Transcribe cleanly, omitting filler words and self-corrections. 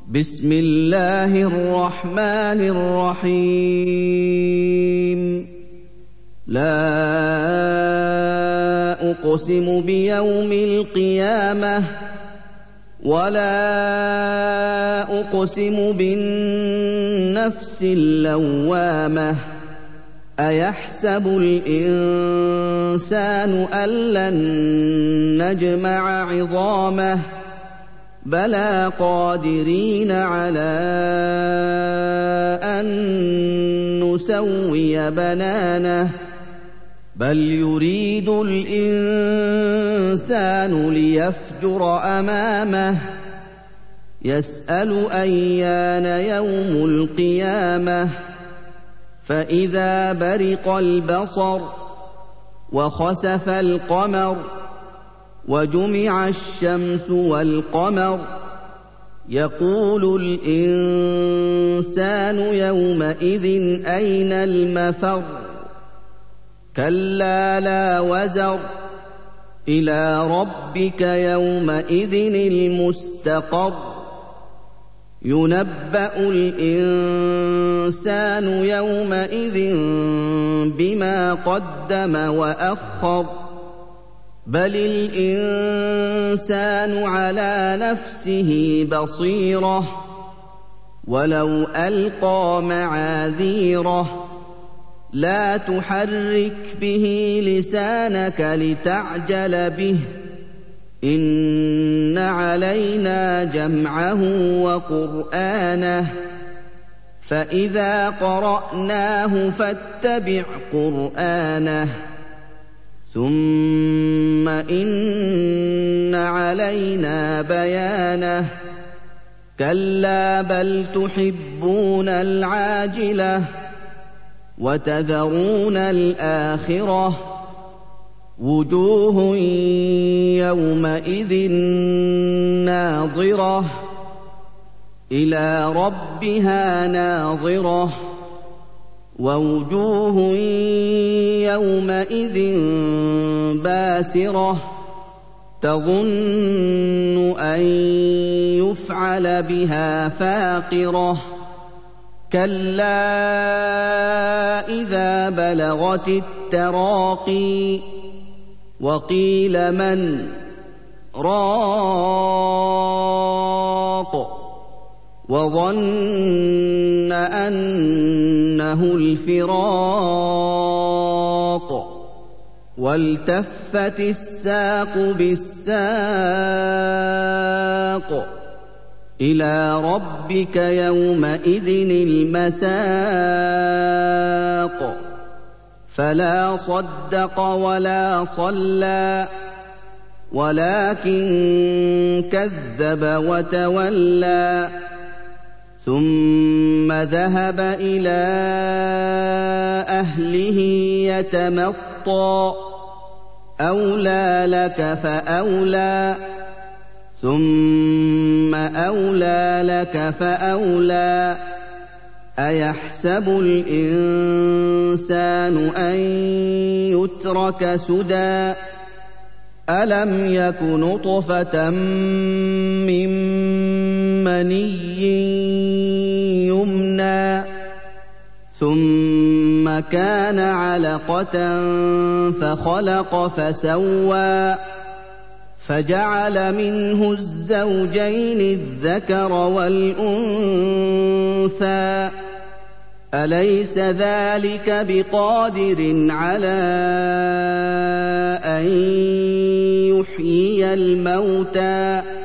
بسم الله الرحمن الرحيم لا أقسم بيوم القيامة ولا أقسم بالنفس اللوامة أيحسب الإنسان أن لن نجمع عظامه بلى قادرين على أن نسوي بنانه بل يريد الإنسان ليفجر أمامه يسأل أيان يوم القيامة فإذا برق البصر وخسف القمر وجمع الشمس والقمر يقول الإنسان يومئذ أين المفر كلا لا وزر إلى ربك يومئذ المستقر ينبأ الإنسان يومئذ بما قدم وأخر بل الإنسان على نفسه بصيرة ولو ألقى معاذيره لا تحرك به لسانك لتعجل به إن علينا جمعه وقرآنه فإذا قرأناه فاتبع قرآنه ثم إن علينا بيانه كلا بل تحبون العاجلة وتذرون الآخرة وجوه يومئذ ناظرة إلى ربها ناظرة ووجوه يومئذ باسرة تظن أن يفعل بها فاقرة كلا إذا بلغت التراقي وقيل من راق وظن أنه الفراق والتفت الساق بالساق إلى ربك يومئذ المساق فلا صدق ولا صلى ولكن كذب وتولى ثم ذهب إلى أهله يتمطى أولى لك فأولى ثم أولى لك فأولى أيحسب الإنسان أن يترك سدى ألم يك نطفة من مني يمنى ثم كان علقة فخلق فسوى فجعل منه الزوجين الذكر والأنثى أليس ذلك بقادر على أن يحيي الموتى